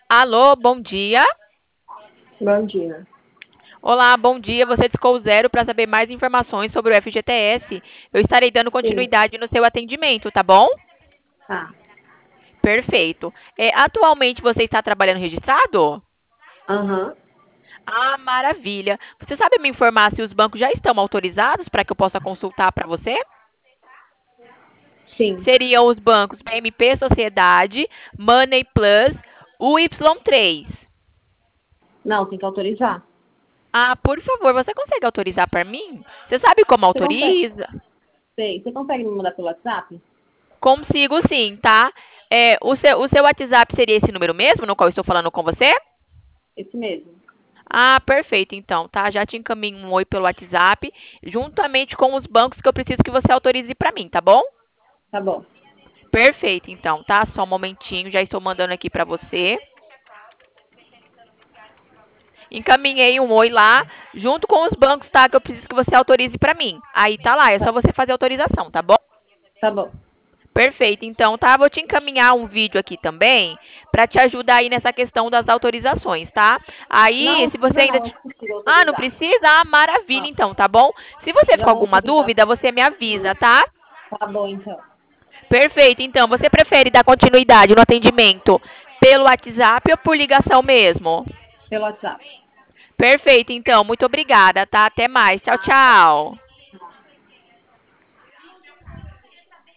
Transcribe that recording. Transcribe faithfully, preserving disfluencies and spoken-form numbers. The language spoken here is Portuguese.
Alô, bom dia. Bom dia. Olá, bom dia. Você discou o zero para saber mais informações sobre o F G T S. Eu estarei dando Sim. continuidade no seu atendimento, tá bom? Tá. Perfeito. É, atualmente você está trabalhando registrado? Aham. Ah, maravilha. Você sabe me informar se os bancos já estão autorizados para que eu possa consultar para você? Sim. Seriam os bancos B M P Sociedade, Money Plus, o Y três. Não, tem que autorizar. Ah, por favor, você consegue autorizar para mim? Você sabe como Você consegue? autoriza? Sei. Você consegue me mandar pelo WhatsApp? Consigo sim, tá? É, o, seu, o seu WhatsApp seria esse número mesmo, no qual eu estou falando com você? Esse mesmo. Ah, perfeito, então, tá? Já te encaminho um oi pelo WhatsApp, juntamente com os bancos que eu preciso que você autorize para mim, tá bom? Tá bom. Perfeito, então, tá? Só um momentinho, já estou mandando aqui para você. Encaminhei um oi lá, junto com os bancos, tá? Que eu preciso que você autorize para mim. Aí tá lá, é Tá, só você fazer a autorização, tá bom? tá bom. Perfeito, então, tá? Vou te encaminhar um vídeo aqui também para te ajudar aí nessa questão das autorizações, tá? Não, Aí, não se você precisa ainda. não. t- Não precisa Ah, não autorizar. precisa? Ah, maravilha, Não. então, tá bom? Se você ficou Já com vou alguma autorizar. dúvida, você me avisa, tá? Tá bom, então. Perfeito, então, você prefere dar continuidade no atendimento pelo WhatsApp ou por ligação mesmo? Pelo WhatsApp. Perfeito, então, muito obrigada, tá? Até mais. Tchau, Nada. tchau.